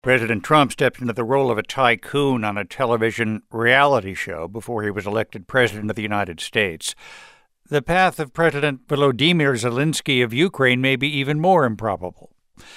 President Trump stepped into the role of a tycoon on a television reality show before he was elected president of the United States. The path of President Volodymyr Zelensky of Ukraine may be even more improbable.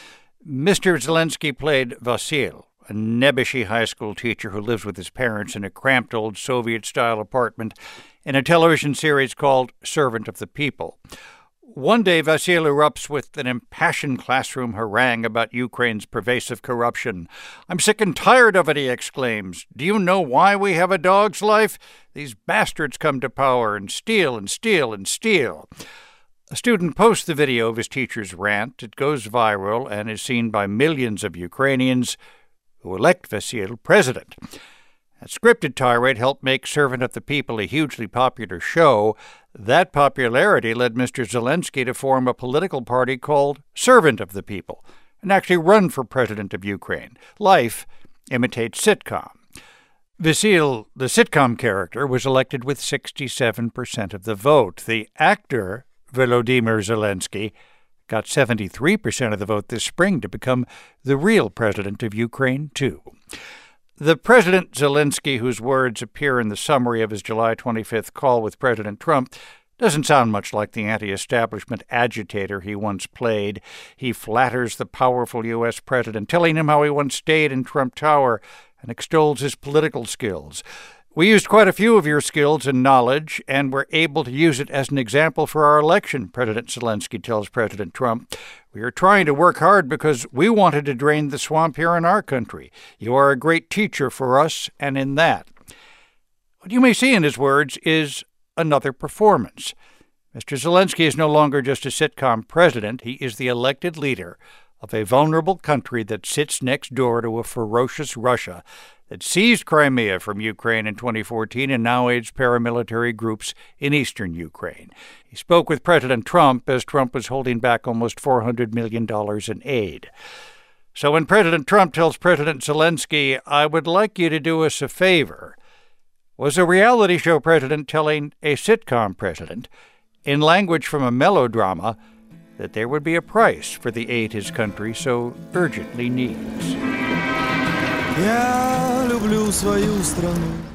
Mr. Zelensky played Vasyl, a Nebuchadnezzar high school teacher who lives with his parents in a cramped old Soviet-style apartment in a television series called Servant of the People. One day, Vasyl erupts with an impassioned classroom harangue about Ukraine's pervasive corruption. "I'm sick and tired of it," he exclaims. "Do you know why we have a dog's life? These bastards come to power and steal and steal and steal." A student posts the video of his teacher's rant. It goes viral and is seen by millions of Ukrainians who elect Vasyl president. That scripted tirade helped make Servant of the People a hugely popular show. That popularity led Mr. Zelensky to form a political party called Servant of the People and actually run for president of Ukraine. Life imitates sitcom. Vasyl, the sitcom character, was elected with 67% of the vote. The actor, Volodymyr Zelensky, got 73% of the vote this spring to become the real president of Ukraine, too. The President Zelensky, whose words appear in the summary of his July 25th call with President Trump, doesn't sound much like the anti-establishment agitator he once played. He flatters the powerful U.S. president, telling him how he once stayed in Trump Tower, and extols his political skills. "We used quite a few of your skills and knowledge, and were able to use it as an example for our election," President Zelensky tells President Trump. "We are trying to work hard because we wanted to drain the swamp here in our country. You are a great teacher for us, and in that." What you may see in his words is another performance. Mr. Zelensky is no longer just a sitcom president. He is the elected leader of a vulnerable country that sits next door to a ferocious Russia that seized Crimea from Ukraine in 2014 and now aids paramilitary groups in eastern Ukraine. He spoke with President Trump as Trump was holding back almost $400 million in aid. So when President Trump tells President Zelensky, "I would like you to do us a favor," was a reality show president telling a sitcom president, in language from a melodrama, that there would be a price for the aid his country so urgently needs. Я люблю свою страну.